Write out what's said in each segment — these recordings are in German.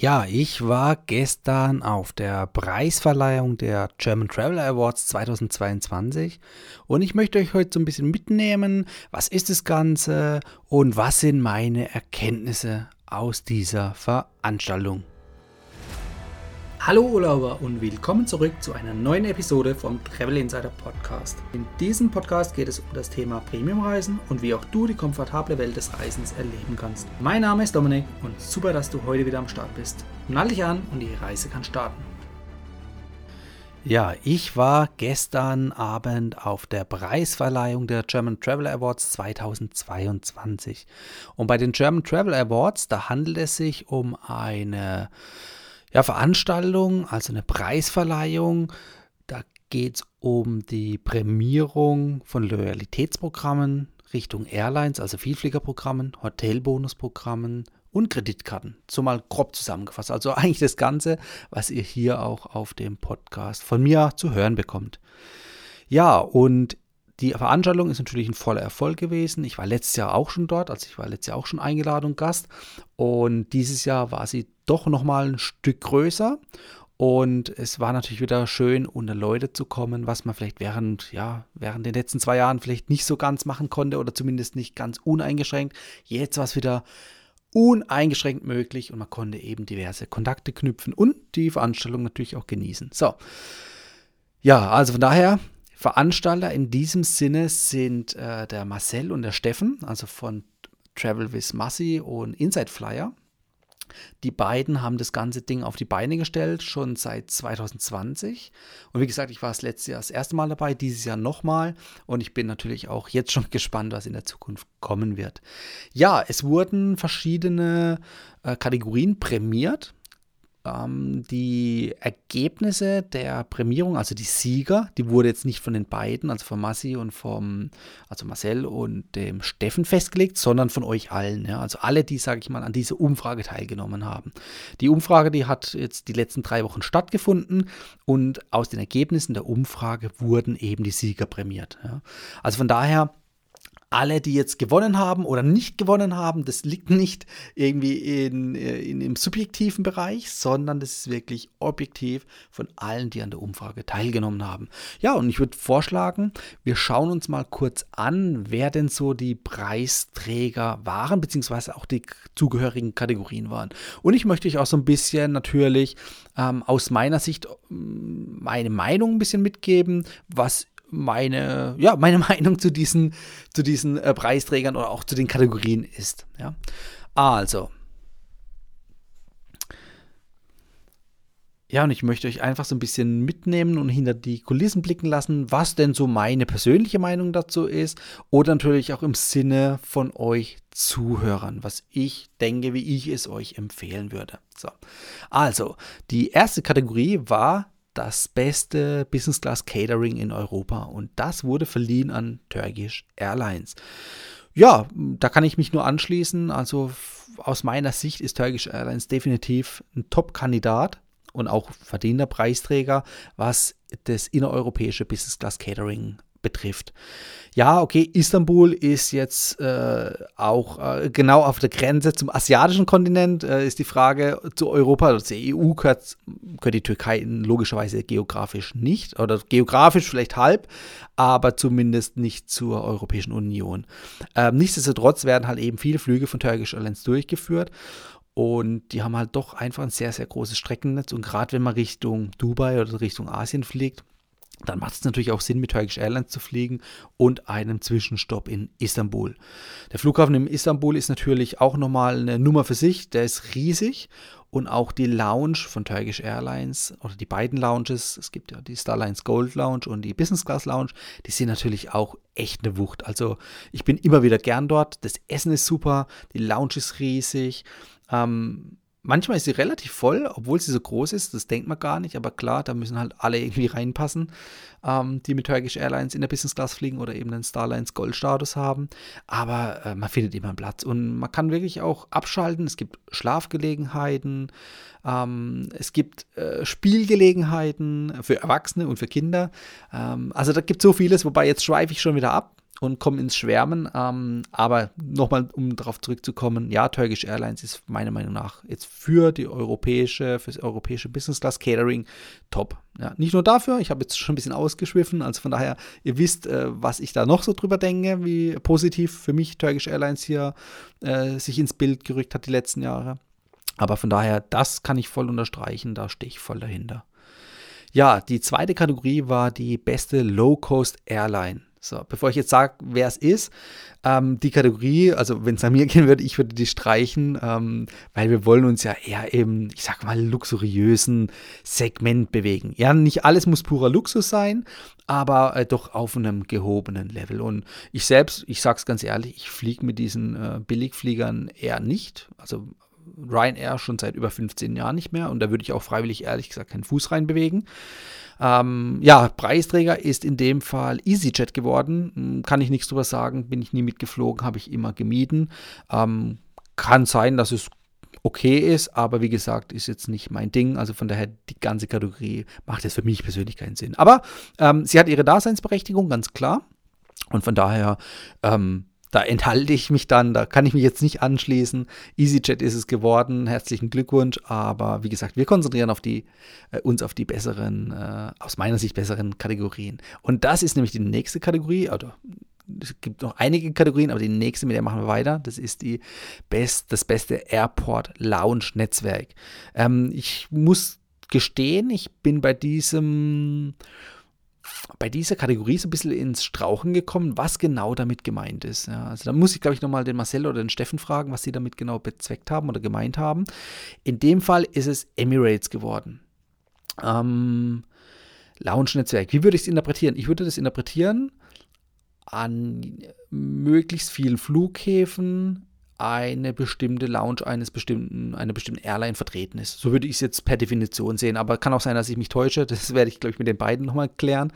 Ja, ich war gestern auf der Preisverleihung der German Traveler Awards 2022 und ich möchte euch heute so ein bisschen mitnehmen, was ist das Ganze und was sind meine Erkenntnisse aus dieser Veranstaltung. Hallo Urlauber und willkommen zurück zu einer neuen Episode vom Travel Insider Podcast. In diesem Podcast geht es um das Thema Premiumreisen und wie auch du die komfortable Welt des Reisens erleben kannst. Mein Name ist Dominik und super, dass du heute wieder am Start bist. Nall dich an und die Reise kann starten. Ja, ich war gestern Abend auf der Preisverleihung der German Travel Awards 2022. Und bei den German Travel Awards, da handelt es sich um eine Veranstaltung, also eine Preisverleihung. Da geht es um die Prämierung von Loyalitätsprogrammen Richtung Airlines, also Vielfliegerprogrammen, Hotelbonusprogrammen und Kreditkarten. So mal grob zusammengefasst. Also eigentlich das Ganze, was ihr hier auch auf dem Podcast von mir zu hören bekommt. Ja, und die Veranstaltung ist natürlich ein voller Erfolg gewesen. Ich war letztes Jahr auch schon dort, also ich war letztes Jahr auch schon eingeladen und Gast. Und dieses Jahr war sie doch nochmal ein Stück größer. Und es war natürlich wieder schön, unter Leute zu kommen, was man vielleicht während den letzten 2 Jahren vielleicht nicht so ganz machen konnte oder zumindest nicht ganz uneingeschränkt. Jetzt war es wieder uneingeschränkt möglich und man konnte eben diverse Kontakte knüpfen und die Veranstaltung natürlich auch genießen. So, ja, also von daher, Veranstalter in diesem Sinne sind der Marcel und der Steffen, also von Travel with Massi und Inside Flyer. Die beiden haben das ganze Ding auf die Beine gestellt, schon seit 2020. Und wie gesagt, ich war letztes Jahr das erste Mal dabei, dieses Jahr nochmal. Und ich bin natürlich auch jetzt schon gespannt, was in der Zukunft kommen wird. Ja, es wurden verschiedene Kategorien prämiert. Die Ergebnisse der Prämierung, also die Sieger, die wurde jetzt nicht von den beiden, also von Massi und also Marcel und dem Steffen festgelegt, sondern von euch allen. Ja, also alle, die, sage ich mal, an dieser Umfrage teilgenommen haben. Die Umfrage, die hat jetzt die letzten 3 Wochen stattgefunden und aus den Ergebnissen der Umfrage wurden eben die Sieger prämiert. Ja. Also von daher, alle, die jetzt gewonnen haben oder nicht gewonnen haben, das liegt nicht irgendwie im subjektiven Bereich, sondern das ist wirklich objektiv von allen, die an der Umfrage teilgenommen haben. Ja, und ich würde vorschlagen, wir schauen uns mal kurz an, wer denn so die Preisträger waren, beziehungsweise auch die zugehörigen Kategorien waren. Und ich möchte euch auch so ein bisschen natürlich aus meiner Sicht meine Meinung ein bisschen mitgeben, was meine Meinung zu diesen Preisträgern oder auch zu den Kategorien ist. Ja. Also. Ja, und ich möchte euch einfach so ein bisschen mitnehmen und hinter die Kulissen blicken lassen, was denn so meine persönliche Meinung dazu ist oder natürlich auch im Sinne von euch Zuhörern, was ich denke, wie ich es euch empfehlen würde. So. Also, die erste Kategorie war das beste Business Class Catering in Europa und das wurde verliehen an Turkish Airlines. Ja, da kann ich mich nur anschließen. Also aus meiner Sicht ist Turkish Airlines definitiv ein Top-Kandidat und auch verdienter Preisträger, was das innereuropäische Business Class Catering betrifft. Ja, okay, Istanbul ist jetzt auch genau auf der Grenze zum asiatischen Kontinent, ist die Frage zu Europa, also zur EU gehört die Türkei logischerweise geografisch nicht, oder geografisch vielleicht halb, aber zumindest nicht zur Europäischen Union. Nichtsdestotrotz werden halt eben viele Flüge von Turkish Airlines durchgeführt. Und die haben halt doch einfach ein sehr, sehr großes Streckennetz. Und gerade wenn man Richtung Dubai oder Richtung Asien fliegt, dann macht es natürlich auch Sinn, mit Turkish Airlines zu fliegen und einem Zwischenstopp in Istanbul. Der Flughafen in Istanbul ist natürlich auch nochmal eine Nummer für sich. Der ist riesig und auch die Lounge von Turkish Airlines oder die beiden Lounges, es gibt ja die Starlines Gold Lounge und die Business Class Lounge, die sind natürlich auch echt eine Wucht. Also ich bin immer wieder gern dort. Das Essen ist super, die Lounge ist riesig. Manchmal ist sie relativ voll, obwohl sie so groß ist, das denkt man gar nicht, aber klar, da müssen halt alle irgendwie reinpassen, die mit Turkish Airlines in der Business Class fliegen oder eben den Starlines Gold Status haben, aber man findet immer einen Platz und man kann wirklich auch abschalten, es gibt Schlafgelegenheiten, es gibt Spielgelegenheiten für Erwachsene und für Kinder, also da gibt es so vieles, wobei jetzt schweife ich schon wieder ab. und kommen ins Schwärmen. Aber nochmal, um darauf zurückzukommen, ja, Turkish Airlines ist meiner Meinung nach jetzt für das europäische Business Class Catering top. Ja, nicht nur dafür, ich habe jetzt schon ein bisschen ausgeschwiffen, also von daher, ihr wisst, was ich da noch so drüber denke, wie positiv für mich Turkish Airlines hier sich ins Bild gerückt hat die letzten Jahre. Aber von daher, das kann ich voll unterstreichen, da stehe ich voll dahinter. Ja, die zweite Kategorie war die beste Low-Cost-Airline. So, bevor ich jetzt sage, wer es ist, die Kategorie, also wenn es an mir gehen würde, ich würde die streichen, weil wir wollen uns ja eher im, ich sag mal, luxuriösen Segment bewegen. Ja, nicht alles muss purer Luxus sein, aber doch auf einem gehobenen Level. Und ich selbst, ich sag's ganz ehrlich, ich fliege mit diesen Billigfliegern eher nicht. Also Ryanair schon seit über 15 Jahren nicht mehr und da würde ich auch freiwillig, ehrlich gesagt, keinen Fuß reinbewegen. Ja, Preisträger ist in dem Fall EasyJet geworden. Kann ich nichts drüber sagen, bin ich nie mitgeflogen, habe ich immer gemieden. Kann sein, dass es okay ist, aber wie gesagt, ist jetzt nicht mein Ding. Also von daher, die ganze Kategorie macht jetzt für mich persönlich keinen Sinn. Aber sie hat ihre Daseinsberechtigung, ganz klar. Und von daher, da enthalte ich mich dann, da kann ich mich jetzt nicht anschließen. EasyJet ist es geworden, herzlichen Glückwunsch. Aber wie gesagt, wir konzentrieren uns auf die besseren, aus meiner Sicht besseren Kategorien. Und das ist nämlich die nächste Kategorie, oder es gibt noch einige Kategorien, aber die nächste, mit der machen wir weiter. Das ist das beste Airport Lounge Netzwerk. Ich muss gestehen, ich bin bei dieser Kategorie so ein bisschen ins Strauchen gekommen, was genau damit gemeint ist. Ja, also da muss ich, glaube ich, nochmal den Marcel oder den Steffen fragen, was sie damit genau bezweckt haben oder gemeint haben. In dem Fall ist es Emirates geworden. Lounge-Netzwerk. Wie würde ich es interpretieren? Ich würde das interpretieren, an möglichst vielen Flughäfen eine bestimmte Lounge einer bestimmten Airline vertreten ist. So würde ich es jetzt per Definition sehen, aber kann auch sein, dass ich mich täusche. Das werde ich, glaube ich, mit den beiden nochmal klären.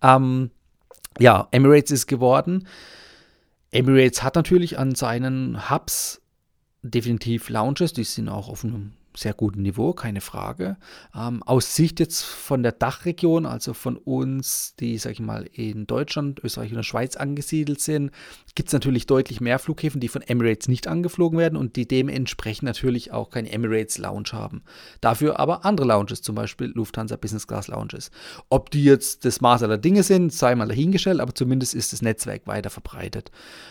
Ja, Emirates ist geworden. Emirates hat natürlich an seinen Hubs definitiv Lounges, die sind auch auf einem sehr guten Niveau, keine Frage. Aus Sicht jetzt von der Dachregion, also von uns, die, sag ich mal, in Deutschland, Österreich und der Schweiz angesiedelt sind, gibt es natürlich deutlich mehr Flughäfen, die von Emirates nicht angeflogen werden und die dementsprechend natürlich auch keine Emirates Lounge haben. Dafür aber andere Lounges, zum Beispiel Lufthansa Business Class Lounges. Ob die jetzt das Maß aller Dinge sind, sei mal dahingestellt, aber zumindest ist das Netzwerk weiter verbreitet.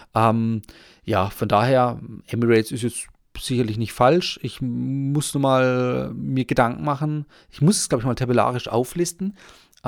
Ja, von daher, Emirates ist jetzt sicherlich nicht falsch. Ich muss nur mal mir Gedanken machen. Ich muss es, glaube ich, mal tabellarisch auflisten,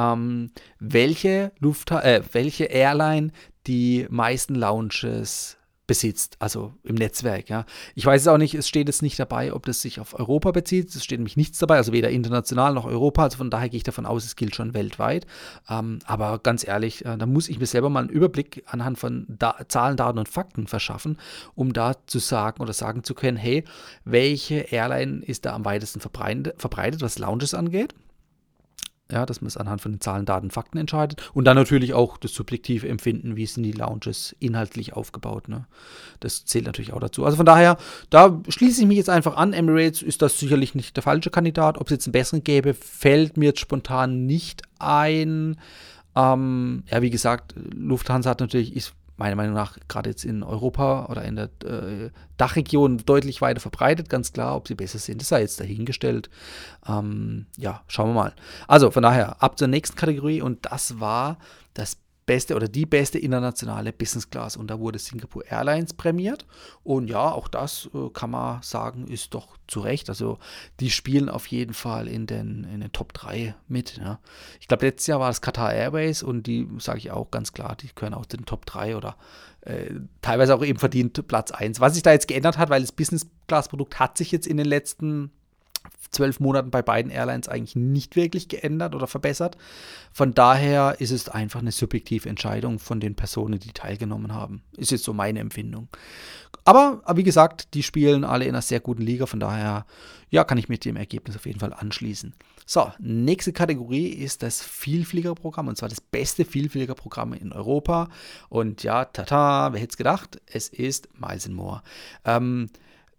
welche Airline die meisten Lounges besitzt, also im Netzwerk. Ja. Ich weiß es auch nicht, es steht jetzt nicht dabei, ob das sich auf Europa bezieht. Es steht nämlich nichts dabei, also weder international noch Europa. Also von daher gehe ich davon aus, es gilt schon weltweit. Aber ganz ehrlich, da muss ich mir selber mal einen Überblick anhand von Zahlen, Daten und Fakten verschaffen, um da zu sagen oder sagen zu können, hey, welche Airline ist da am weitesten verbreitet, was Lounges angeht? Ja, dass man es anhand von den Zahlen, Daten, Fakten entscheidet. Und dann natürlich auch das subjektive Empfinden, wie sind die Lounges inhaltlich aufgebaut. Ne? Das zählt natürlich auch dazu. Also von daher, da schließe ich mich jetzt einfach an. Emirates ist das sicherlich nicht der falsche Kandidat. Ob es jetzt einen besseren gäbe, fällt mir jetzt spontan nicht ein. Ja, wie gesagt, Lufthansa hat natürlich, ist meiner Meinung nach gerade jetzt in Europa oder in der Dachregion deutlich weiter verbreitet, ganz klar. Ob sie besser sind, das sei jetzt dahingestellt. Ja, schauen wir mal. Also von daher ab zur nächsten Kategorie und das war das beste oder die beste internationale Business Class und da wurde Singapore Airlines prämiert und ja, auch das kann man sagen, ist doch zu Recht, also die spielen auf jeden Fall in den Top 3 mit. Ja. Ich glaube, letztes Jahr war es Qatar Airways und die, sage ich auch ganz klar, die gehören auch zu den Top 3 oder teilweise auch eben verdient Platz 1. Was sich da jetzt geändert hat, weil das Business Class Produkt hat sich jetzt in den letzten 12 Monaten bei beiden Airlines eigentlich nicht wirklich geändert oder verbessert. Von daher ist es einfach eine subjektive Entscheidung von den Personen, die teilgenommen haben. Ist jetzt so meine Empfindung. Aber wie gesagt, die spielen alle in einer sehr guten Liga. Von daher, ja, kann ich mit dem Ergebnis auf jeden Fall anschließen. So, nächste Kategorie ist das Vielfliegerprogramm. Und zwar das beste Vielfliegerprogramm in Europa. Und ja, tata, wer hätte es gedacht? Es ist Miles & More.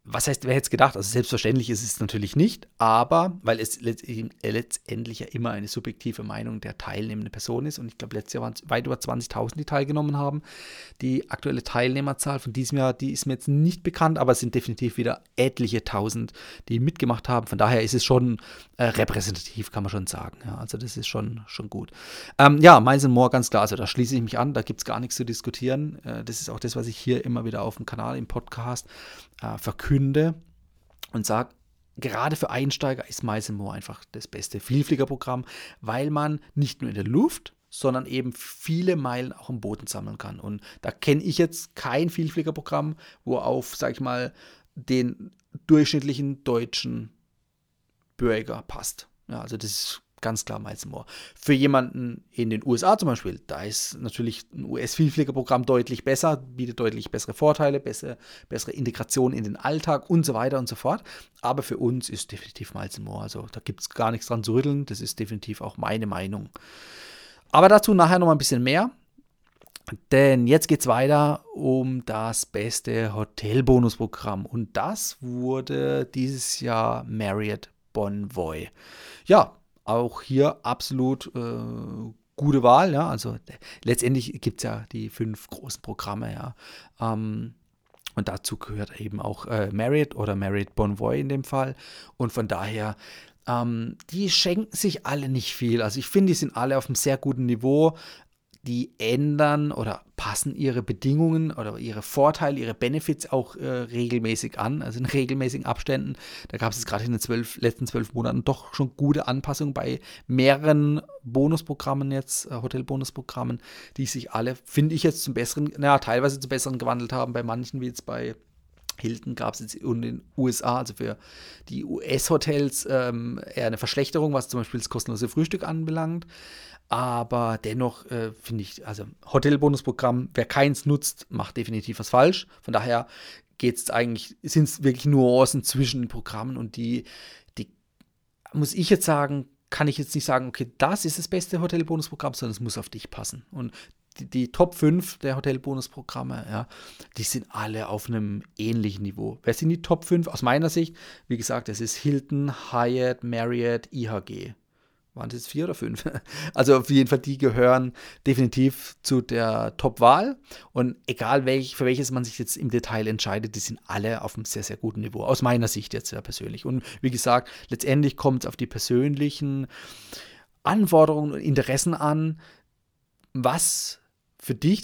was heißt, wer hätte es gedacht? Also selbstverständlich ist es natürlich nicht, aber weil es letztendlich ja immer eine subjektive Meinung der teilnehmenden Person ist und ich glaube, letztes Jahr waren es weit über 20.000, die teilgenommen haben. Die aktuelle Teilnehmerzahl von diesem Jahr, die ist mir jetzt nicht bekannt, aber es sind definitiv wieder etliche Tausend, die mitgemacht haben. Von daher ist es schon repräsentativ, kann man schon sagen. Ja, also das ist schon gut. Ja, Miles & More, ganz klar, also da schließe ich mich an, da gibt es gar nichts zu diskutieren. Das ist auch das, was ich hier immer wieder auf dem Kanal, im Podcast verkünde und sage, gerade für Einsteiger ist Miles & More einfach das beste Vielfliegerprogramm, weil man nicht nur in der Luft, sondern eben viele Meilen auch im Boden sammeln kann. Und da kenne ich jetzt kein Vielfliegerprogramm, wo auf, sag ich mal, den durchschnittlichen deutschen Bürger passt. Ja, also das ist ganz klar Miles & More. Für jemanden in den USA zum Beispiel, da ist natürlich ein US-Vielfliegerprogramm deutlich besser, bietet deutlich bessere Vorteile, bessere Integration in den Alltag und so weiter und so fort. Aber für uns ist definitiv Miles & More. Also da gibt es gar nichts dran zu rütteln. Das ist definitiv auch meine Meinung. Aber dazu nachher noch mal ein bisschen mehr. Denn jetzt geht es weiter um das beste Hotelbonusprogramm. Und das wurde dieses Jahr Marriott Bonvoy. Ja, auch hier absolut gute Wahl. Ja? Also letztendlich gibt es ja die 5 großen Programme. Ja? Und dazu gehört eben auch Marriott oder Marriott Bonvoy in dem Fall. Und von daher, die schenken sich alle nicht viel. Also ich finde, die sind alle auf einem sehr guten Niveau. Die ändern oder passen ihre Bedingungen oder ihre Vorteile, ihre Benefits auch regelmäßig an, also in regelmäßigen Abständen. Da gab es gerade in den letzten 12 Monaten doch schon gute Anpassungen bei mehreren Bonusprogrammen jetzt, Hotelbonusprogrammen, die sich alle, finde ich jetzt zum Besseren, teilweise zum Besseren gewandelt haben. Bei manchen, wie jetzt bei Hilton, gab es jetzt in den USA, also für die US-Hotels, eher eine Verschlechterung, was zum Beispiel das kostenlose Frühstück anbelangt. Aber dennoch finde ich, also Hotelbonusprogramm, wer keins nutzt, macht definitiv was falsch. Von daher sind es wirklich Nuancen zwischen den Programmen und die muss ich jetzt sagen, kann ich jetzt nicht sagen, okay, das ist das beste Hotelbonusprogramm, sondern es muss auf dich passen. Und die Top 5 der Hotelbonusprogramme, ja, die sind alle auf einem ähnlichen Niveau. Wer sind die Top 5? Aus meiner Sicht, wie gesagt, das ist Hilton, Hyatt, Marriott, IHG. Waren das 4 oder 5? Also auf jeden Fall, die gehören definitiv zu der Top-Wahl. Und egal für welches man sich jetzt im Detail entscheidet, die sind alle auf einem sehr, sehr guten Niveau. Aus meiner Sicht jetzt ja persönlich. Und wie gesagt, letztendlich kommt es auf die persönlichen Anforderungen und Interessen an, was für dich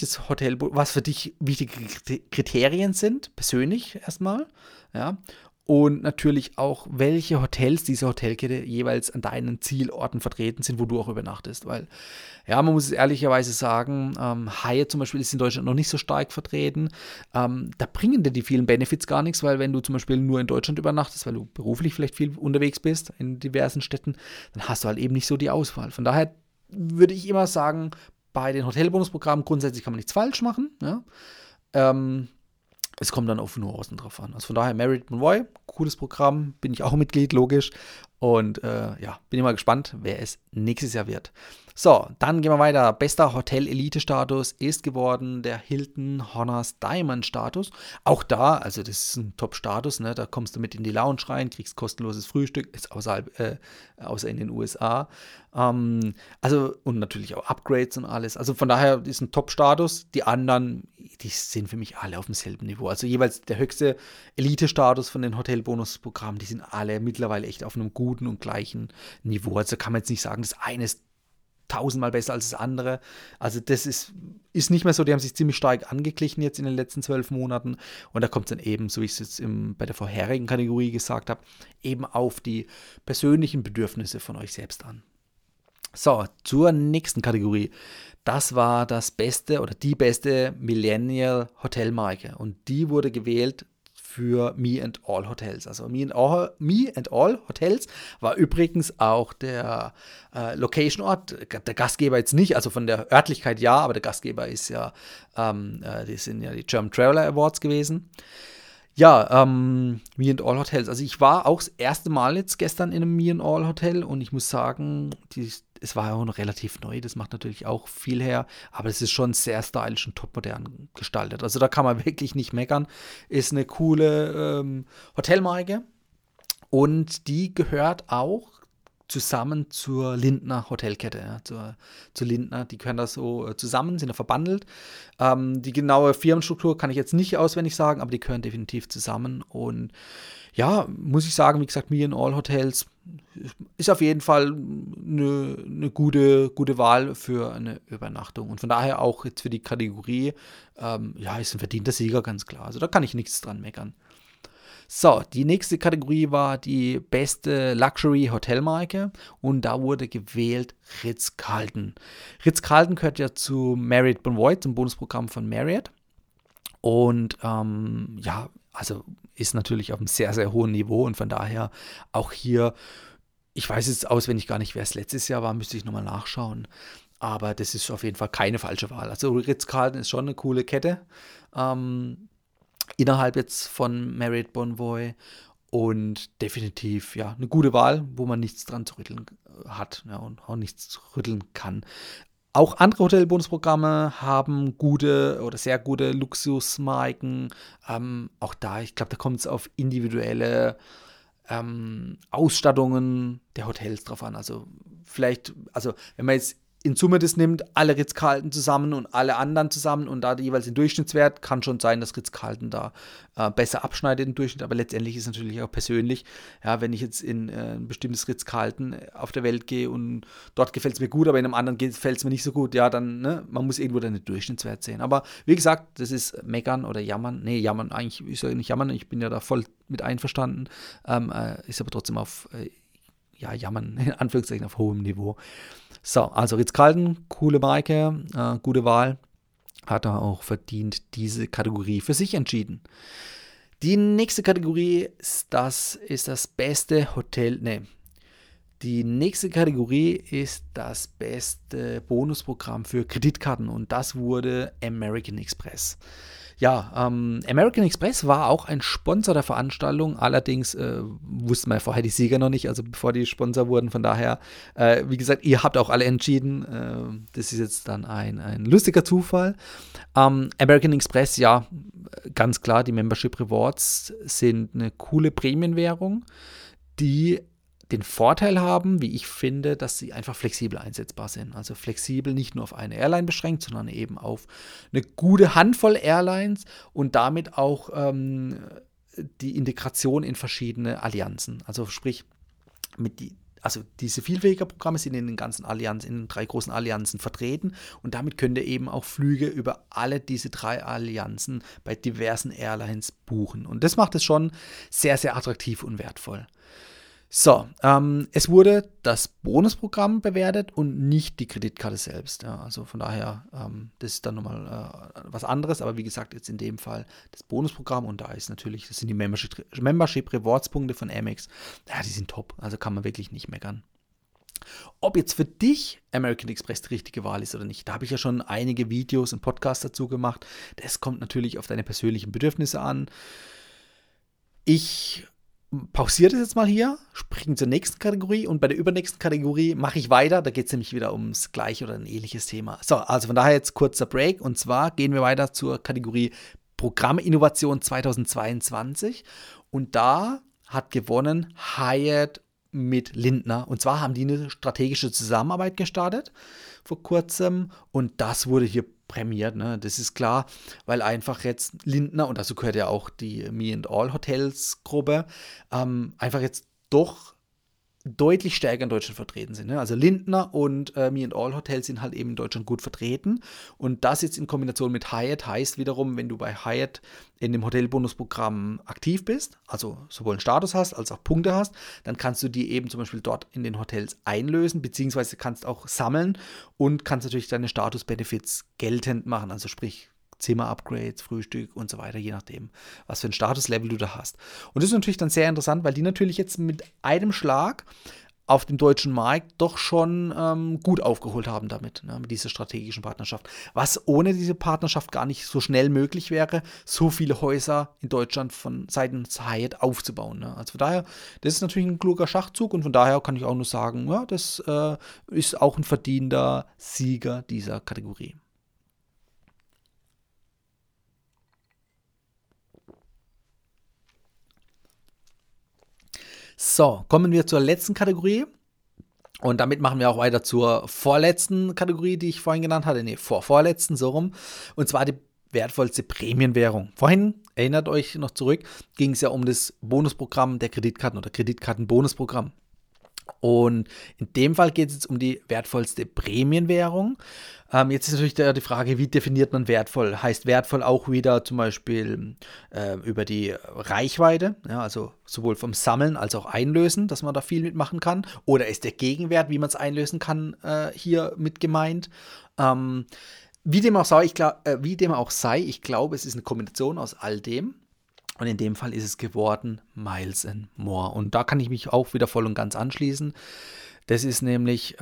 wichtige Kriterien sind, persönlich erstmal, ja. Und natürlich auch, welche Hotels dieser Hotelkette jeweils an deinen Zielorten vertreten sind, wo du auch übernachtest. Weil, ja, man muss es ehrlicherweise sagen, Hyatt zum Beispiel ist in Deutschland noch nicht so stark vertreten. Da bringen dir die vielen Benefits gar nichts, weil wenn du zum Beispiel nur in Deutschland übernachtest, weil du beruflich vielleicht viel unterwegs bist in diversen Städten, dann hast du halt eben nicht so die Auswahl. Von daher würde ich immer sagen, bei den Hotelbonusprogrammen grundsätzlich kann man nichts falsch machen. Ja? Es kommt dann auf Nuancen drauf an. Also von daher Marriott Bonvoy, cooles Programm, bin ich auch Mitglied, logisch. Und ja, bin immer gespannt, wer es nächstes Jahr wird. So, dann gehen wir weiter. Bester Hotel-Elite-Status ist geworden der Hilton Honors Diamond-Status. Auch da, also das ist ein Top-Status, ne? Da kommst du mit in die Lounge rein, kriegst kostenloses Frühstück, ist außer in den USA. Also, und natürlich auch Upgrades und alles. Also von daher ist ein Top-Status. Die anderen, die sind für mich alle auf demselben Niveau. Also jeweils der höchste Elite-Status von den Hotelbonusprogrammen, die sind alle mittlerweile echt auf einem guten und gleichen Niveau. Also kann man jetzt nicht sagen, das eine ist 1000-mal besser als das andere. Also das ist nicht mehr so, die haben sich ziemlich stark angeglichen jetzt in den letzten 12 Monaten und da kommt es dann eben, so wie ich es jetzt bei der vorherigen Kategorie gesagt habe, eben auf die persönlichen Bedürfnisse von euch selbst an. So, zur nächsten Kategorie. Das war das beste oder die beste Millennial Hotelmarke und die wurde gewählt für Me and All Hotels. Also Me and All Hotels war übrigens auch der Location-Ort, der Gastgeber jetzt nicht, also von der Örtlichkeit ja, aber der Gastgeber ist ja, die sind ja die German Traveler Awards gewesen. Ja, Me and All Hotels. Also ich war auch das erste Mal jetzt gestern in einem Me and All Hotel und ich muss sagen, es war ja auch noch relativ neu, das macht natürlich auch viel her, aber es ist schon sehr stylisch und topmodern gestaltet. Also da kann man wirklich nicht meckern. Ist eine coole Hotelmarke und die gehört auch zusammen zur Lindner Hotelkette, ja, zur Lindner. Die gehören da so zusammen, sind da verbandelt. Die genaue Firmenstruktur kann ich jetzt nicht auswendig sagen, aber die gehören definitiv zusammen. Und ja, muss ich sagen, wie gesagt, Me and All Hotels ist auf jeden Fall eine gute Wahl für eine Übernachtung. Und von daher auch jetzt für die Kategorie, ja, ist ein verdienter Sieger, ganz klar. Also da kann ich nichts dran meckern. So, die nächste Kategorie war die beste Luxury-Hotelmarke und da wurde gewählt Ritz-Carlton. Ritz-Carlton gehört ja zu Marriott Bonvoy, zum Bonusprogramm von Marriott. Und ja, also ist natürlich auf einem sehr, sehr hohen Niveau und von daher auch hier, ich weiß jetzt auswendig gar nicht, wer es letztes Jahr war, müsste ich nochmal nachschauen. Aber das ist auf jeden Fall keine falsche Wahl. Also Ritz-Carlton ist schon eine coole Kette. Innerhalb jetzt von Marriott Bonvoy und definitiv ja eine gute Wahl, wo man nichts dran zu rütteln hat, ja, und auch nichts zu rütteln kann. Auch andere Hotelbonusprogramme haben gute oder sehr gute Luxusmarken. Auch da, ich glaube, da kommt es auf individuelle Ausstattungen der Hotels drauf an. Also vielleicht, also wenn man jetzt in Summe das nimmt, alle Ritz-Carlton zusammen und alle anderen zusammen und da jeweils den Durchschnittswert, kann schon sein, dass Ritz-Carlton da besser abschneidet im Durchschnitt, aber letztendlich ist es natürlich auch persönlich, ja, wenn ich jetzt in ein bestimmtes Ritz-Carlton auf der Welt gehe und dort gefällt es mir gut, aber in einem anderen gefällt es mir nicht so gut, ja, dann, ne, man muss irgendwo dann den Durchschnittswert sehen. Aber wie gesagt, das ist meckern oder jammern, nee, jammern, eigentlich ist ja nicht jammern, ich bin ja da voll mit einverstanden, ist aber trotzdem auf, ja, jammern, in Anführungszeichen auf hohem Niveau. So, also Ritz-Carlton, coole Marke, gute Wahl, hat er auch verdient diese Kategorie für sich entschieden. Die nächste Kategorie ist das beste Hotel, die nächste Kategorie ist das beste Bonusprogramm für Kreditkarten und das wurde American Express. Ja, American Express war auch ein Sponsor der Veranstaltung, allerdings wussten wir vorher die Sieger noch nicht, also bevor die Sponsor wurden, von daher, wie gesagt, ihr habt auch alle entschieden, das ist jetzt dann ein lustiger Zufall. American Express, ja, ganz klar, die Membership Rewards sind eine coole Prämienwährung, die den Vorteil haben, wie ich finde, dass sie einfach flexibel einsetzbar sind. Also flexibel nicht nur auf eine Airline beschränkt, sondern eben auf eine gute Handvoll Airlines und damit auch die Integration in verschiedene Allianzen. Also sprich, also diese Vielfliegerprogramme sind in den ganzen Allianzen, in den 3 großen Allianzen vertreten und damit könnt ihr eben auch Flüge über alle diese 3 Allianzen bei diversen Airlines buchen. Und das macht es schon sehr, sehr attraktiv und wertvoll. So, es wurde das Bonusprogramm bewertet und nicht die Kreditkarte selbst. Ja, also von daher, das ist dann nochmal was anderes. Aber wie gesagt, jetzt in dem Fall das Bonusprogramm und da ist natürlich, das sind die Membership Rewards Punkte von Amex. Ja, die sind top, also kann man wirklich nicht meckern. Ob jetzt für dich American Express die richtige Wahl ist oder nicht, da habe ich ja schon einige Videos und Podcasts dazu gemacht. Das kommt natürlich auf deine persönlichen Bedürfnisse an. Ich pausiere das jetzt mal hier, springen zur nächsten Kategorie und bei der übernächsten Kategorie mache ich weiter. Da geht es nämlich wieder ums gleiche oder ein ähnliches Thema. So, also von daher jetzt kurzer Break und zwar gehen wir weiter zur Kategorie Programminnovation 2022 und da hat gewonnen Hyatt mit Lindner und zwar haben die eine strategische Zusammenarbeit gestartet vor kurzem und das wurde hier prämiert, ne? Das ist klar, weil einfach jetzt Lindner, und dazu gehört ja auch die Me and All Hotels Gruppe, einfach jetzt doch deutlich stärker in Deutschland vertreten sind. Ne? Also Lindner und Me and All Hotels sind halt eben in Deutschland gut vertreten. Und das jetzt in Kombination mit Hyatt heißt wiederum, wenn du bei Hyatt in dem Hotelbonusprogramm aktiv bist, also sowohl einen Status hast, als auch Punkte hast, dann kannst du die eben zum Beispiel dort in den Hotels einlösen, beziehungsweise kannst auch sammeln und kannst natürlich deine Status-Benefits geltend machen, also sprich Zimmer-Upgrades, Frühstück und so weiter, je nachdem, was für ein Statuslevel du da hast. Und das ist natürlich dann sehr interessant, weil die natürlich jetzt mit einem Schlag auf dem deutschen Markt doch schon gut aufgeholt haben damit, ne, mit dieser strategischen Partnerschaft. Was ohne diese Partnerschaft gar nicht so schnell möglich wäre, so viele Häuser in Deutschland von seitens Hyatt aufzubauen. Ne. Also von daher, das ist natürlich ein kluger Schachzug und von daher kann ich auch nur sagen, ja, das ist auch ein verdienter Sieger dieser Kategorie. So, kommen wir zur letzten Kategorie. Und damit machen wir auch weiter zur vorletzten Kategorie, die ich vorhin genannt hatte. Nee, vorletzten, so rum. Und zwar die wertvollste Prämienwährung. Vorhin, erinnert euch noch zurück, ging es ja um das Bonusprogramm der Kreditkarten oder Kreditkartenbonusprogramm. Und in dem Fall geht es jetzt um die wertvollste Prämienwährung. Jetzt ist natürlich die Frage, wie definiert man wertvoll? Heißt wertvoll auch wieder zum Beispiel über die Reichweite, ja, also sowohl vom Sammeln als auch Einlösen, dass man da viel mitmachen kann? Oder ist der Gegenwert, wie man es einlösen kann, hier mit gemeint? Wie dem auch sei, ich glaube, es ist eine Kombination aus all dem. Und in dem Fall ist es geworden Miles & More. Und da kann ich mich auch wieder voll und ganz anschließen. Das ist nämlich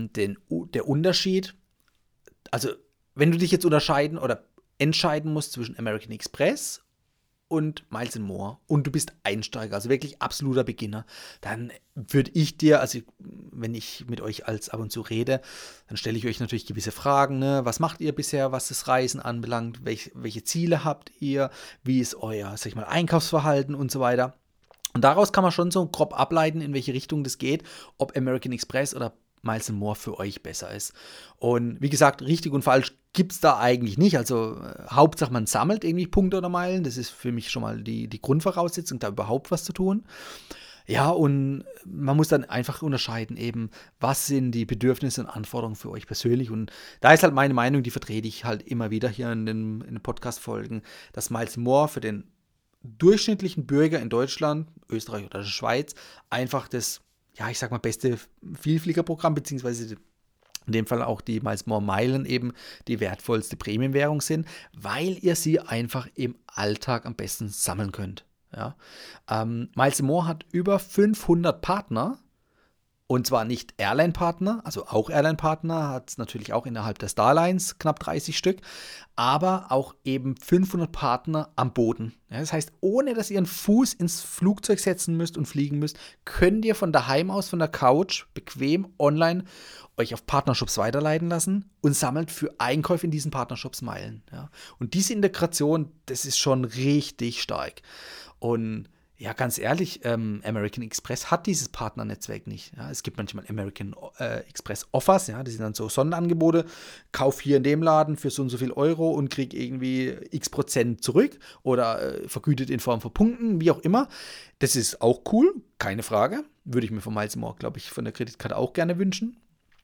der Unterschied. Also, wenn du dich jetzt entscheiden musst zwischen American Express und Miles & More und du bist Einsteiger, also wirklich absoluter Beginner, dann würde ich dir, also wenn ich mit euch als ab und zu rede, dann stelle ich euch natürlich gewisse Fragen, ne? Was macht ihr bisher, was das Reisen anbelangt, welche Ziele habt ihr, wie ist euer, sag ich mal, Einkaufsverhalten und so weiter. Und daraus kann man schon so grob ableiten, in welche Richtung das geht, ob American Express oder Miles & More für euch besser ist. Und wie gesagt, richtig und falsch gibt es da eigentlich nicht. Also Hauptsache man sammelt irgendwie Punkte oder Meilen. Das ist für mich schon mal die Grundvoraussetzung, da überhaupt was zu tun. Ja, und man muss dann einfach unterscheiden eben, was sind die Bedürfnisse und Anforderungen für euch persönlich. Und da ist halt meine Meinung, die vertrete ich halt immer wieder hier in den Podcast-Folgen, dass Miles & More für den durchschnittlichen Bürger in Deutschland, Österreich oder der Schweiz einfach das, ja, ich sag mal, beste Vielfliegerprogramm, beziehungsweise in dem Fall auch die Miles & More Meilen eben die wertvollste Prämienwährung sind, weil ihr sie einfach im Alltag am besten sammeln könnt. Ja. Miles & More hat über 500 Partner. Und zwar nicht Airline-Partner, also auch Airline-Partner hat es natürlich auch innerhalb der Starlines knapp 30 Stück, aber auch eben 500 Partner am Boden. Ja, das heißt, ohne dass ihr einen Fuß ins Flugzeug setzen müsst und fliegen müsst, könnt ihr von daheim aus, von der Couch, bequem online euch auf Partnershops weiterleiten lassen und sammelt für Einkäufe in diesen Partnershops Meilen. Ja. Und diese Integration, das ist schon richtig stark. Und ja, ganz ehrlich, American Express hat dieses Partnernetzwerk nicht. Ja, es gibt manchmal American Express Offers, ja, das sind dann so Sonderangebote. Kauf hier in dem Laden für so und so viel Euro und krieg irgendwie x% zurück oder vergütet in Form von Punkten, wie auch immer. Das ist auch cool, keine Frage. Würde ich mir von Miles & More, glaube ich, von der Kreditkarte auch gerne wünschen.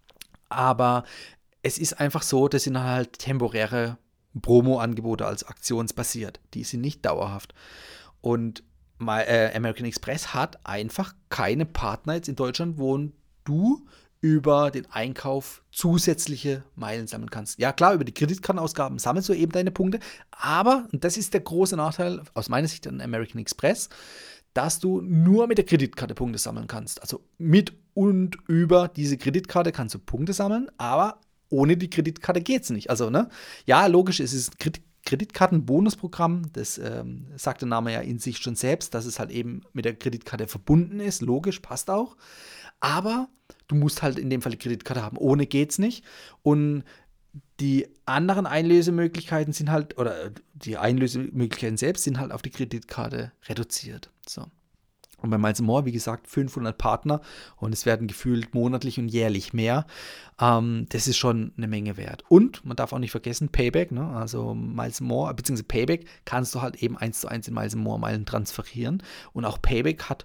Aber es ist einfach so, das sind halt temporäre Promo-Angebote als aktionsbasiert. Die sind nicht dauerhaft. Und American Express hat einfach keine Partner jetzt in Deutschland, wo du über den Einkauf zusätzliche Meilen sammeln kannst. Ja klar, über die Kreditkartenausgaben sammelst du eben deine Punkte, aber, und das ist der große Nachteil aus meiner Sicht an American Express, dass du nur mit der Kreditkarte Punkte sammeln kannst. Also mit und über diese Kreditkarte kannst du Punkte sammeln, aber ohne die Kreditkarte geht es nicht. Also, ne? Ja, logisch, es ist ein Kreditkartenbonusprogramm, das sagt der Name ja in sich schon selbst, dass es halt eben mit der Kreditkarte verbunden ist, logisch, passt auch, aber du musst halt in dem Fall die Kreditkarte haben, ohne geht's nicht und die anderen Einlösemöglichkeiten sind halt, oder die Einlösemöglichkeiten selbst sind halt auf die Kreditkarte reduziert, so. Und bei Miles & More, wie gesagt, 500 Partner und es werden gefühlt monatlich und jährlich mehr. Das ist schon eine Menge wert. Und man darf auch nicht vergessen, Payback, ne? Also Miles & More, beziehungsweise Payback kannst du halt eben 1:1 in Miles & More Meilen transferieren. Und auch Payback hat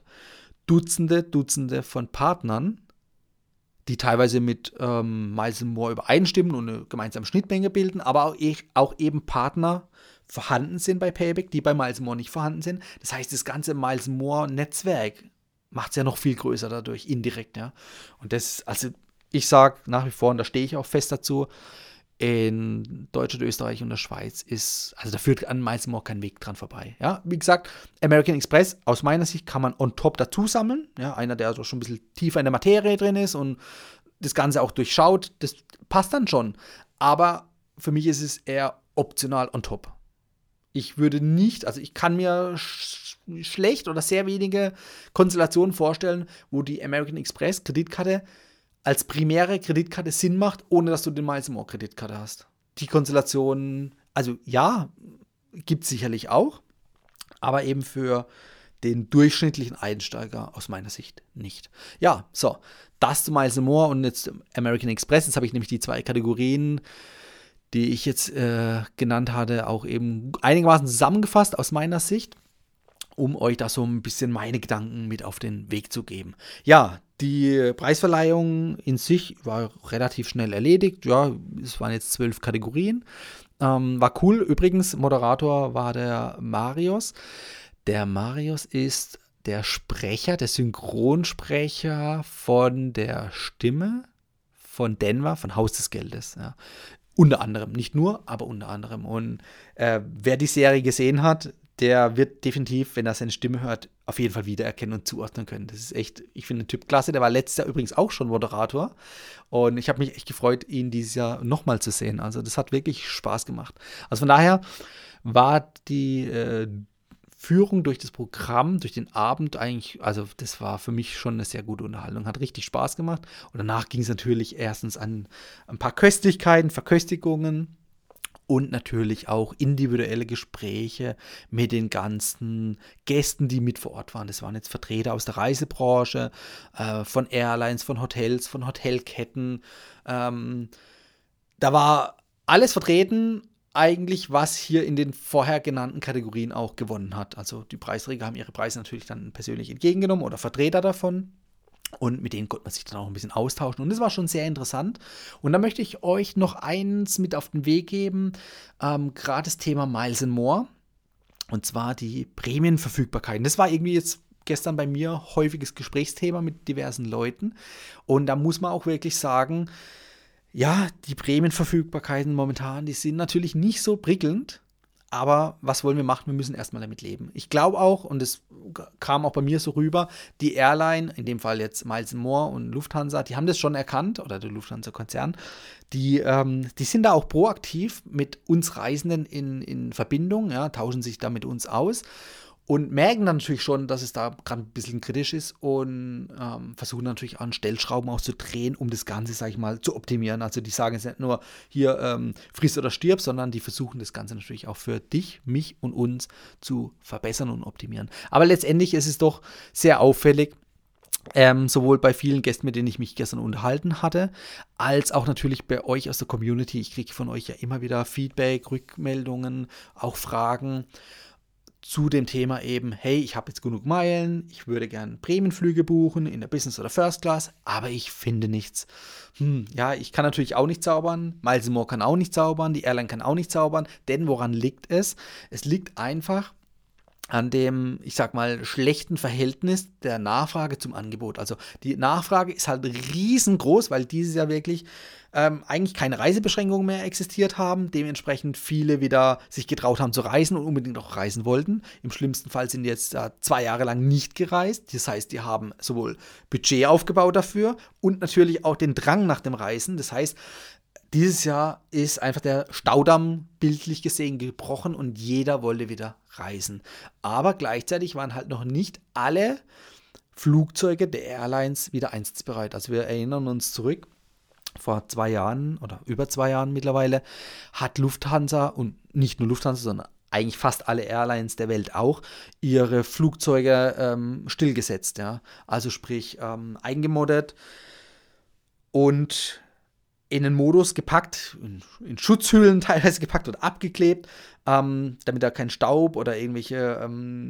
Dutzende von Partnern, die teilweise mit Miles & More übereinstimmen und eine gemeinsame Schnittmenge bilden, aber auch eben Partner vorhanden sind bei Payback, die bei Miles & More nicht vorhanden sind. Das heißt, das ganze Miles & More Netzwerk macht es ja noch viel größer dadurch, indirekt, ja. Und das, also ich sage nach wie vor, und da stehe ich auch fest dazu, in Deutschland, Österreich und der Schweiz also da führt an Miles More kein Weg dran vorbei. Ja, wie gesagt, American Express, aus meiner Sicht kann man on top dazu sammeln. Ja, einer, der also schon ein bisschen tiefer in der Materie drin ist und das Ganze auch durchschaut, das passt dann schon. Aber für mich ist es eher optional on top. Ich würde nicht, also ich kann mir schlecht oder sehr wenige Konstellationen vorstellen, wo die American Express Kreditkarte als primäre Kreditkarte Sinn macht, ohne dass du den Miles More Kreditkarte hast. Die Konstellation, also ja, gibt es sicherlich auch, aber eben für den durchschnittlichen Einsteiger aus meiner Sicht nicht. Ja, so, das zu Miles More und jetzt American Express. Jetzt habe ich nämlich die 2 Kategorien, die ich jetzt genannt hatte, auch eben einigermaßen zusammengefasst aus meiner Sicht, um euch da so ein bisschen meine Gedanken mit auf den Weg zu geben. Ja, die Preisverleihung in sich war relativ schnell erledigt. Ja, es waren jetzt 12 Kategorien. War cool. Übrigens, Moderator war der Marius. Der Marius ist der Sprecher, der Synchronsprecher von der Stimme von Denver, von Haus des Geldes. Ja. Unter anderem, nicht nur, aber unter anderem. Und wer die Serie gesehen hat, der wird definitiv, wenn er seine Stimme hört, auf jeden Fall wiedererkennen und zuordnen können. Das ist echt, ich finde den Typ klasse. Der war letztes Jahr übrigens auch schon Moderator. Und ich habe mich echt gefreut, ihn dieses Jahr nochmal zu sehen. Also das hat wirklich Spaß gemacht. Also von daher war die Führung durch das Programm, durch den Abend eigentlich, also das war für mich schon eine sehr gute Unterhaltung, hat richtig Spaß gemacht. Und danach ging es natürlich erstens an ein paar Köstlichkeiten, Verköstigungen und natürlich auch individuelle Gespräche mit den ganzen Gästen, die mit vor Ort waren. Das waren jetzt Vertreter aus der Reisebranche, von Airlines, von Hotels, von Hotelketten. Da war alles vertreten, eigentlich, was hier in den vorher genannten Kategorien auch gewonnen hat. Also die Preisträger haben ihre Preise natürlich dann persönlich entgegengenommen oder Vertreter davon. Und mit denen konnte man sich dann auch ein bisschen austauschen. Und das war schon sehr interessant. Und da möchte ich euch noch eins mit auf den Weg geben. Gerade das Thema Miles More. Und zwar die Prämienverfügbarkeiten. Das war irgendwie jetzt gestern bei mir häufiges Gesprächsthema mit diversen Leuten. Und da muss man auch wirklich sagen, ja, die Prämienverfügbarkeiten momentan, die sind natürlich nicht so prickelnd, aber was wollen wir machen? Wir müssen erstmal damit leben. Ich glaube auch, und es kam auch bei mir so rüber, die Airline, in dem Fall jetzt Miles More und Lufthansa, die haben das schon erkannt, oder der Lufthansa-Konzern, die sind da auch proaktiv mit uns Reisenden in Verbindung, ja, tauschen sich da mit uns aus. Und merken dann natürlich schon, dass es da gerade ein bisschen kritisch ist und versuchen natürlich an Stellschrauben auch zu drehen, um das Ganze, sag ich mal, zu optimieren. Also die sagen jetzt nicht nur, hier friss oder stirb, sondern die versuchen das Ganze natürlich auch für dich, mich und uns zu verbessern und optimieren. Aber letztendlich ist es doch sehr auffällig, sowohl bei vielen Gästen, mit denen ich mich gestern unterhalten hatte, als auch natürlich bei euch aus der Community. Ich kriege von euch ja immer wieder Feedback, Rückmeldungen, auch Fragen zu dem Thema eben, hey, ich habe jetzt genug Meilen, ich würde gerne Prämienflüge buchen in der Business oder First Class, aber ich finde nichts. Ja, ich kann natürlich auch nicht zaubern, Miles More kann auch nicht zaubern, die Airline kann auch nicht zaubern, denn woran liegt es? Es liegt einfach an dem, ich sag mal, schlechten Verhältnis der Nachfrage zum Angebot. Also die Nachfrage ist halt riesengroß, weil dieses Jahr wirklich eigentlich keine Reisebeschränkungen mehr existiert haben, dementsprechend viele wieder sich getraut haben zu reisen und unbedingt auch reisen wollten. Im schlimmsten Fall sind die jetzt 2 Jahre lang nicht gereist. Das heißt, die haben sowohl Budget aufgebaut dafür und natürlich auch den Drang nach dem Reisen. Das heißt, dieses Jahr ist einfach der Staudamm bildlich gesehen gebrochen und jeder wollte wieder reisen. Aber gleichzeitig waren halt noch nicht alle Flugzeuge der Airlines wieder einsatzbereit. Also wir erinnern uns zurück, vor 2 Jahren oder über 2 Jahren mittlerweile hat Lufthansa und nicht nur Lufthansa, sondern eigentlich fast alle Airlines der Welt auch, ihre Flugzeuge stillgesetzt. Ja? Also sprich eingemoddet und in den Modus gepackt, in Schutzhüllen teilweise gepackt und abgeklebt, damit da kein Staub oder irgendwelche,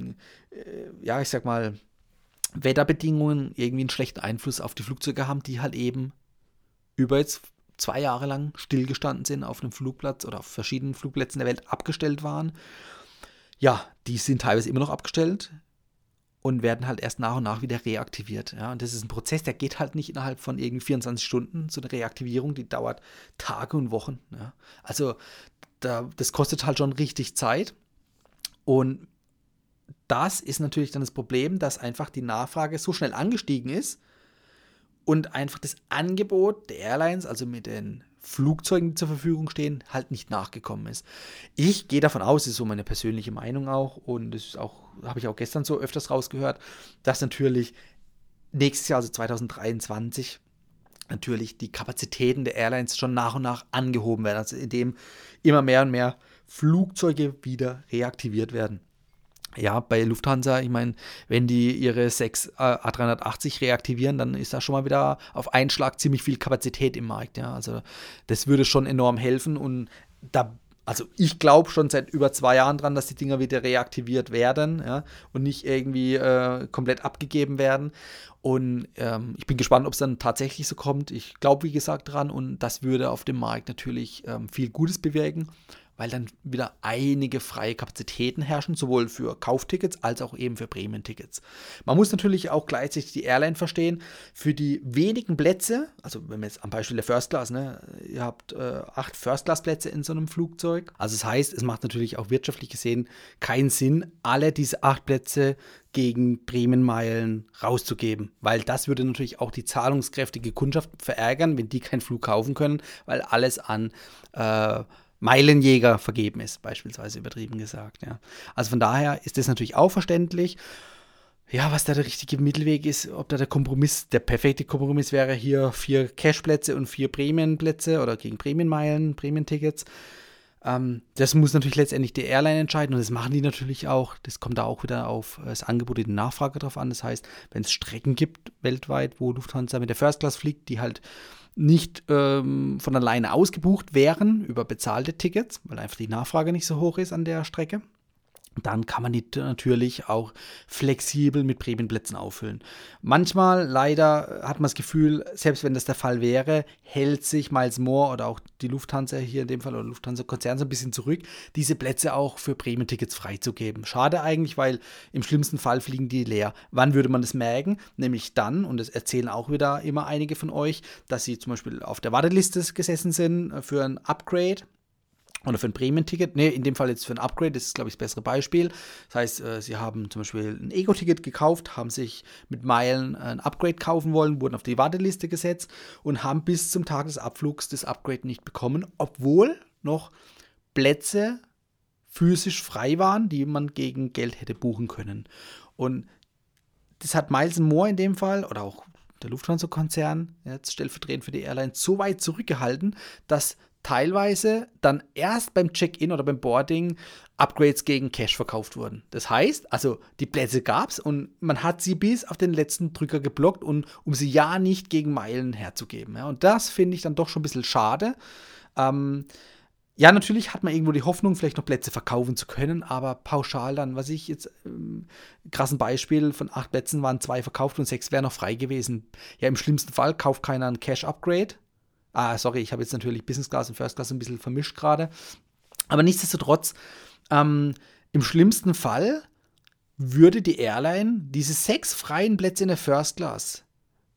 ja, ich sag mal, Wetterbedingungen irgendwie einen schlechten Einfluss auf die Flugzeuge haben, die halt eben über jetzt 2 Jahre lang stillgestanden sind auf einem Flugplatz oder auf verschiedenen Flugplätzen der Welt abgestellt waren. Ja, die sind teilweise immer noch abgestellt. und werden halt erst nach und nach wieder reaktiviert. Ja? Und das ist ein Prozess, der geht halt nicht innerhalb von irgendwie 24 Stunden. So eine Reaktivierung, die dauert Tage und Wochen. Ja? Also das kostet halt schon richtig Zeit. Und das ist natürlich dann das Problem, dass einfach die Nachfrage so schnell angestiegen ist und einfach das Angebot der Airlines, also mit den Flugzeugen, die zur Verfügung stehen, halt nicht nachgekommen ist. Ich gehe davon aus, das ist so meine persönliche Meinung auch, und das ist auch, habe ich auch gestern so öfters rausgehört, dass natürlich nächstes Jahr, also 2023, natürlich die Kapazitäten der Airlines schon nach und nach angehoben werden, also indem immer mehr und mehr Flugzeuge wieder reaktiviert werden. Ja, bei Lufthansa, ich meine, wenn die ihre 6 A380 reaktivieren, dann ist da schon mal wieder auf einen Schlag ziemlich viel Kapazität im Markt. Ja, also das würde schon enorm helfen, und also ich glaube schon seit über 2 Jahren dran, dass die Dinger wieder reaktiviert werden, ja, und nicht irgendwie komplett abgegeben werden. Und ich bin gespannt, ob es dann tatsächlich so kommt. Ich glaube, wie gesagt, dran, und das würde auf dem Markt natürlich viel Gutes bewirken, weil dann wieder einige freie Kapazitäten herrschen, sowohl für Kauftickets als auch eben für Prämientickets. Man muss natürlich auch gleichzeitig die Airline verstehen, für die wenigen Plätze, also wenn wir jetzt am Beispiel der First Class, ne, ihr habt 8 First Class Plätze in so einem Flugzeug, also das heißt, es macht natürlich auch wirtschaftlich gesehen keinen Sinn, alle diese 8 Plätze gegen Prämienmeilen rauszugeben, weil das würde natürlich auch die zahlungskräftige Kundschaft verärgern, wenn die keinen Flug kaufen können, weil alles an Meilenjäger vergeben ist, beispielsweise übertrieben gesagt. Ja. Also von daher ist das natürlich auch verständlich. Ja, was da der richtige Mittelweg ist, ob da der perfekte Kompromiss wäre, hier 4 Cashplätze und 4 Prämienplätze oder gegen Prämienmeilen, Prämientickets. Das muss natürlich letztendlich die Airline entscheiden, und das machen die natürlich auch. Das kommt da auch wieder auf das Angebot und die Nachfrage drauf an. Das heißt, wenn es Strecken gibt weltweit, wo Lufthansa mit der First Class fliegt, die halt nicht von alleine ausgebucht wären über bezahlte Tickets, weil einfach die Nachfrage nicht so hoch ist an der Strecke, dann kann man die natürlich auch flexibel mit Prämienplätzen auffüllen. Manchmal, leider, hat man das Gefühl, selbst wenn das der Fall wäre, hält sich Miles More oder auch die Lufthansa hier in dem Fall oder Lufthansa-Konzern so ein bisschen zurück, diese Plätze auch für Prämientickets freizugeben. Schade eigentlich, weil im schlimmsten Fall fliegen die leer. Wann würde man das merken? Nämlich dann, und das erzählen auch wieder immer einige von euch, dass sie zum Beispiel auf der Warteliste gesessen sind für ein Upgrade oder für ein Prämienticket, in dem Fall jetzt für ein Upgrade, das ist, glaube ich, das bessere Beispiel. Das heißt, sie haben zum Beispiel ein Ego-Ticket gekauft, haben sich mit Meilen ein Upgrade kaufen wollen, wurden auf die Warteliste gesetzt und haben bis zum Tag des Abflugs das Upgrade nicht bekommen, obwohl noch Plätze physisch frei waren, die man gegen Geld hätte buchen können. Und das hat Miles More in dem Fall, oder auch der Lufthansa-Konzern, jetzt stellvertretend für die Airline, so weit zurückgehalten, dass teilweise dann erst beim Check-in oder beim Boarding Upgrades gegen Cash verkauft wurden. Das heißt, also die Plätze gab es und man hat sie bis auf den letzten Drücker geblockt, um sie ja nicht gegen Meilen herzugeben. Ja, und das finde ich dann doch schon ein bisschen schade. Ja, natürlich hat man irgendwo die Hoffnung, vielleicht noch Plätze verkaufen zu können, aber pauschal dann, was ich jetzt, krassen Beispiel, von 8 Plätzen waren 2 verkauft und 6 wären noch frei gewesen. Ja, im schlimmsten Fall kauft keiner ein Cash-Upgrade. Sorry, ich habe jetzt natürlich Business Class und First Class ein bisschen vermischt gerade. Aber nichtsdestotrotz, im schlimmsten Fall würde die Airline diese 6 freien Plätze in der First Class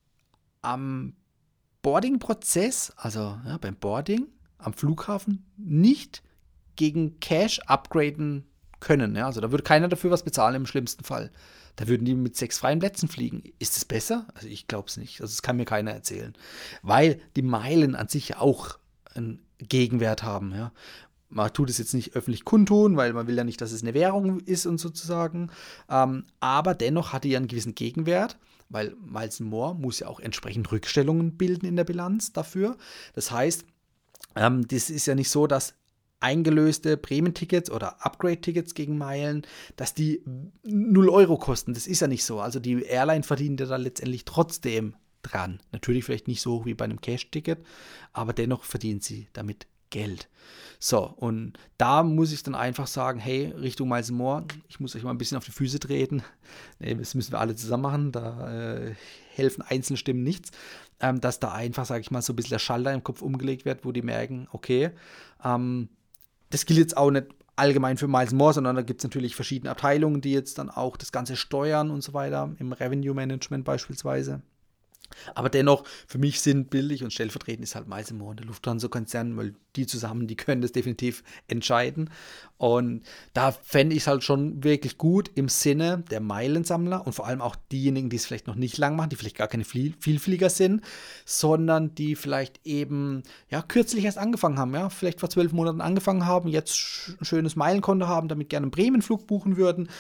am Boarding-Prozess, also ja, beim Boarding am Flughafen, nicht gegen Cash upgraden können. Ja? Also da würde keiner dafür was bezahlen im schlimmsten Fall. Da würden die mit 6 freien Plätzen fliegen. Ist es besser? Also ich glaube es nicht. Also das kann mir keiner erzählen. Weil die Meilen an sich ja auch einen Gegenwert haben. Ja? Man tut es jetzt nicht öffentlich kundtun, weil man will ja nicht, dass es eine Währung ist und sozusagen. Aber dennoch hat die ja einen gewissen Gegenwert, weil Miles More muss ja auch entsprechend Rückstellungen bilden in der Bilanz dafür. Das heißt, das ist ja nicht so, dass eingelöste Prämientickets oder Upgrade-Tickets gegen Meilen, dass die 0 Euro kosten. Das ist ja nicht so. Also die Airline verdient ja da letztendlich trotzdem dran. Natürlich vielleicht nicht so hoch wie bei einem Cash-Ticket, aber dennoch verdient sie damit Geld. So, und da muss ich dann einfach sagen, hey, Richtung Miles More, ich muss euch mal ein bisschen auf die Füße treten. Nee, das müssen wir alle zusammen machen, da helfen einzelne Stimmen nichts. Dass da einfach, sage ich mal, so ein bisschen der Schalter im Kopf umgelegt wird, wo die merken, okay, das gilt jetzt auch nicht allgemein für Miles More, sondern da gibt es natürlich verschiedene Abteilungen, die jetzt dann auch das Ganze steuern und so weiter, im Revenue Management beispielsweise. Aber dennoch, für mich sinnbildlich und stellvertretend ist halt Miles More und der Lufthansa-Konzern, weil die zusammen, die können das definitiv entscheiden. Und da fände ich es halt schon wirklich gut im Sinne der Meilensammler und vor allem auch diejenigen, die es vielleicht noch nicht lang machen, die vielleicht gar keine Vielflieger sind, sondern die vielleicht eben ja kürzlich erst angefangen haben, ja, vielleicht vor 12 Monaten angefangen haben, jetzt ein schönes Meilenkonto haben, damit gerne einen Bremenflug buchen würden.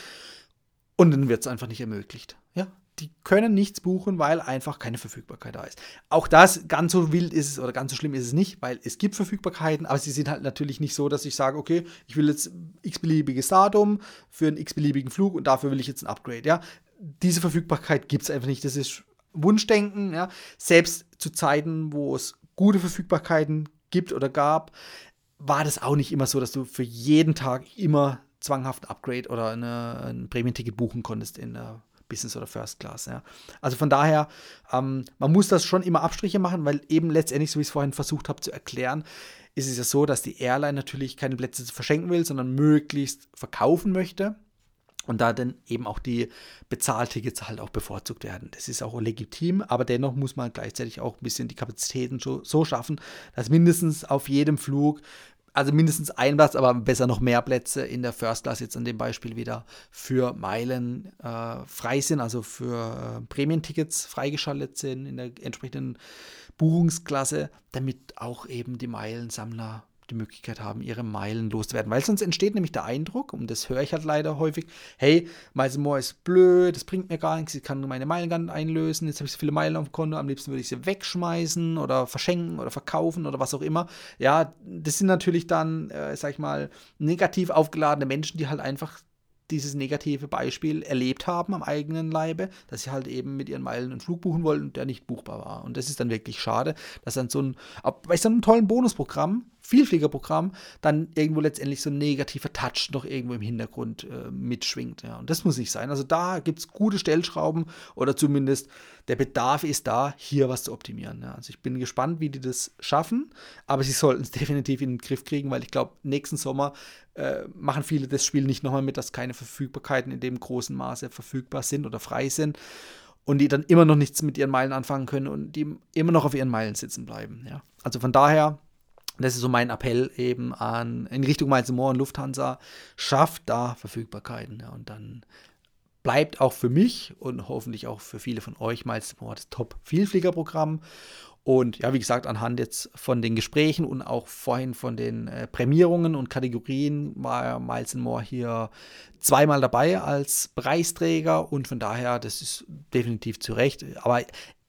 Und dann wird es einfach nicht ermöglicht. Ja, die können nichts buchen, weil einfach keine Verfügbarkeit da ist. Auch das, ganz so wild ist es oder ganz so schlimm ist es nicht, weil es gibt Verfügbarkeiten, aber sie sind halt natürlich nicht so, dass ich sage, okay, ich will jetzt x-beliebiges Datum für einen x-beliebigen Flug und dafür will ich jetzt ein Upgrade. Ja, diese Verfügbarkeit gibt es einfach nicht. Das ist Wunschdenken. Ja, selbst zu Zeiten, wo es gute Verfügbarkeiten gibt oder gab, war das auch nicht immer so, dass du für jeden Tag immer zwanghaft ein Upgrade oder ein Prämienticket buchen konntest in der Business oder First Class. Ja. Also von daher, man muss das schon immer Abstriche machen, weil eben letztendlich, so wie ich es vorhin versucht habe zu erklären, ist es ja so, dass die Airline natürlich keine Plätze verschenken will, sondern möglichst verkaufen möchte. Und da dann eben auch die Bezahltickets halt auch bevorzugt werden. Das ist auch legitim, aber dennoch muss man gleichzeitig auch ein bisschen die Kapazitäten so schaffen, dass mindestens auf jedem Flug, also mindestens ein Platz, aber besser noch mehr Plätze in der First Class jetzt an dem Beispiel wieder für Meilen frei sind, also für Prämientickets freigeschaltet sind in der entsprechenden Buchungsklasse, damit auch eben die Meilensammler die Möglichkeit haben, ihre Meilen loszuwerden. Weil sonst entsteht nämlich der Eindruck, und das höre ich halt leider häufig, hey, Miles More ist blöd, das bringt mir gar nichts, ich kann nur meine Meilen gar nicht einlösen, jetzt habe ich so viele Meilen auf dem Konto, am liebsten würde ich sie wegschmeißen oder verschenken oder verkaufen oder was auch immer. Ja, das sind natürlich dann, sag ich mal, negativ aufgeladene Menschen, die halt einfach dieses negative Beispiel erlebt haben am eigenen Leibe, dass sie halt eben mit ihren Meilen einen Flug buchen wollten, der nicht buchbar war. Und das ist dann wirklich schade, dass dann bei so einem tollen Bonusprogramm, Vielfliegerprogramm, dann irgendwo letztendlich so ein negativer Touch noch irgendwo im Hintergrund mitschwingt. Ja. Und das muss nicht sein. Also da gibt es gute Stellschrauben oder zumindest der Bedarf ist da, hier was zu optimieren. Ja. Also ich bin gespannt, wie die das schaffen, aber sie sollten es definitiv in den Griff kriegen, weil ich glaube, nächsten Sommer machen viele das Spiel nicht nochmal mit, dass keine Verfügbarkeiten in dem großen Maße verfügbar sind oder frei sind und die dann immer noch nichts mit ihren Meilen anfangen können und die immer noch auf ihren Meilen sitzen bleiben. Ja. Also von daher, das ist so mein Appell eben in Richtung Miles More und Lufthansa, schafft da Verfügbarkeiten. Ja, und dann bleibt auch für mich und hoffentlich auch für viele von euch Miles More das Top-Vielfliegerprogramm. Und ja, wie gesagt, anhand jetzt von den Gesprächen und auch vorhin von den Prämierungen und Kategorien war Miles More hier zweimal dabei als Preisträger und von daher, das ist definitiv zu Recht. Aber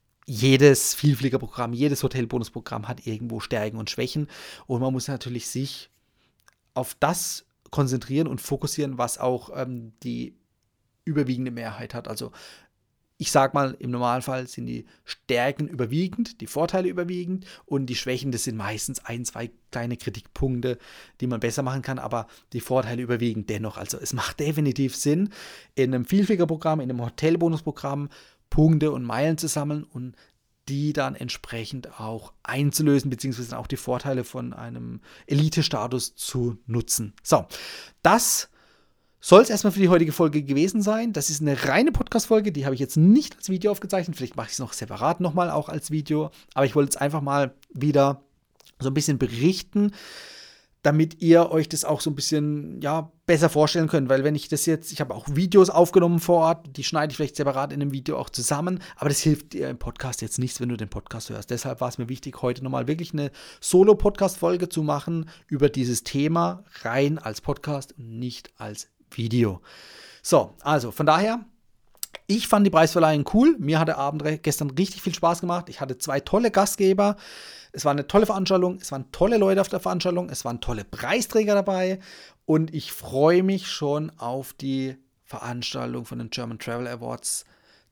jedes Vielfliegerprogramm, jedes Hotelbonusprogramm hat irgendwo Stärken und Schwächen und man muss natürlich sich auf das konzentrieren und fokussieren, was auch die überwiegende Mehrheit hat. Also ich sag mal, im Normalfall sind die Stärken überwiegend, die Vorteile überwiegend und die Schwächen, das sind meistens ein, zwei kleine Kritikpunkte, die man besser machen kann, aber die Vorteile überwiegen dennoch. Also es macht definitiv Sinn, in einem Vielfliegerprogramm, in einem Hotelbonusprogramm Punkte und Meilen zu sammeln und die dann entsprechend auch einzulösen, beziehungsweise auch die Vorteile von einem Elite-Status zu nutzen. So, das soll es erstmal für die heutige Folge gewesen sein. Das ist eine reine Podcast-Folge, die habe ich jetzt nicht als Video aufgezeichnet. Vielleicht mache ich es noch separat nochmal auch als Video. Aber ich wollte jetzt einfach mal wieder so ein bisschen berichten, damit ihr euch das auch so ein bisschen ja, besser vorstellen könnt. Weil wenn ich habe auch Videos aufgenommen vor Ort, die schneide ich vielleicht separat in einem Video auch zusammen, aber das hilft dir im Podcast jetzt nichts, wenn du den Podcast hörst. Deshalb war es mir wichtig, heute nochmal wirklich eine Solo-Podcast-Folge zu machen über dieses Thema, rein als Podcast und nicht als Video. So, also von daher, ich fand die Preisverleihung cool. Mir hat der Abend gestern richtig viel Spaß gemacht. Ich hatte 2 tolle Gastgeber. Es war eine tolle Veranstaltung. Es waren tolle Leute auf der Veranstaltung. Es waren tolle Preisträger dabei. Und ich freue mich schon auf die Veranstaltung von den German Travel Awards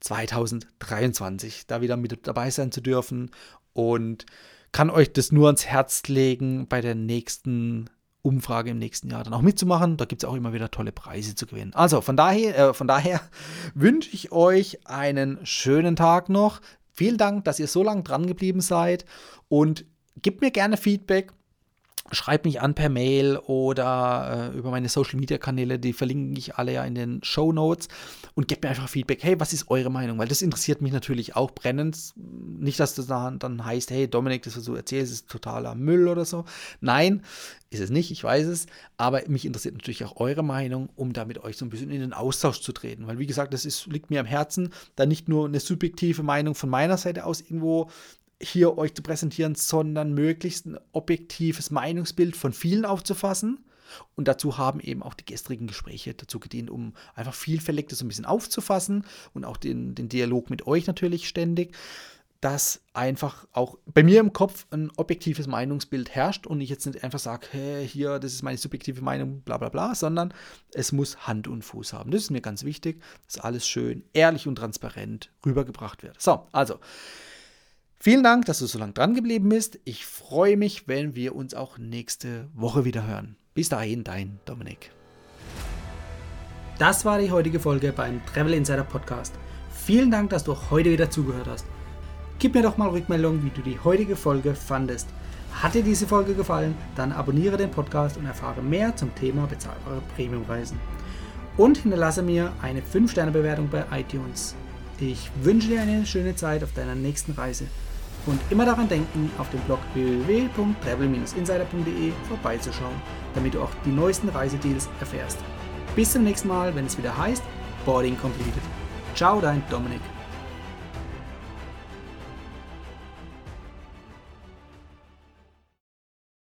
2023. Da wieder mit dabei sein zu dürfen. Und kann euch das nur ans Herz legen, bei der nächsten Umfrage im nächsten Jahr dann auch mitzumachen. Da gibt es auch immer wieder tolle Preise zu gewinnen. Also von daher wünsche ich euch einen schönen Tag noch. Vielen Dank, dass ihr so lange dran geblieben seid und gebt mir gerne Feedback, schreibt mich an per Mail oder über meine Social-Media-Kanäle, die verlinke ich alle ja in den Shownotes, und gebt mir einfach Feedback. Hey, was ist eure Meinung? Weil das interessiert mich natürlich auch brennend. Nicht, dass das dann heißt, hey Dominik, das, was du erzählst, ist totaler Müll oder so. Nein, ist es nicht, ich weiß es, aber mich interessiert natürlich auch eure Meinung, um da mit euch so ein bisschen in den Austausch zu treten. Weil, wie gesagt, liegt mir am Herzen, da nicht nur eine subjektive Meinung von meiner Seite aus irgendwo hier euch zu präsentieren, sondern möglichst ein objektives Meinungsbild von vielen aufzufassen. Und dazu haben eben auch die gestrigen Gespräche dazu gedient, um einfach vielfältig das so ein bisschen aufzufassen und auch den Dialog mit euch natürlich ständig, dass einfach auch bei mir im Kopf ein objektives Meinungsbild herrscht und ich jetzt nicht einfach sage, hey, hier, das ist meine subjektive Meinung, bla bla bla, sondern es muss Hand und Fuß haben. Das ist mir ganz wichtig, dass alles schön ehrlich und transparent rübergebracht wird. So, also vielen Dank, dass du so lange dran geblieben bist. Ich freue mich, wenn wir uns auch nächste Woche wieder hören. Bis dahin, dein Dominik. Das war die heutige Folge beim Travel Insider Podcast. Vielen Dank, dass du auch heute wieder zugehört hast. Gib mir doch mal Rückmeldung, wie du die heutige Folge fandest. Hat dir diese Folge gefallen, dann abonniere den Podcast und erfahre mehr zum Thema bezahlbare Premiumreisen. Und hinterlasse mir eine 5-Sterne-Bewertung bei iTunes. Ich wünsche dir eine schöne Zeit auf deiner nächsten Reise. Und immer daran denken, auf dem Blog www.travel-insider.de vorbeizuschauen, damit du auch die neuesten Reisedeals erfährst. Bis zum nächsten Mal, wenn es wieder heißt Boarding Completed. Ciao, dein Dominik.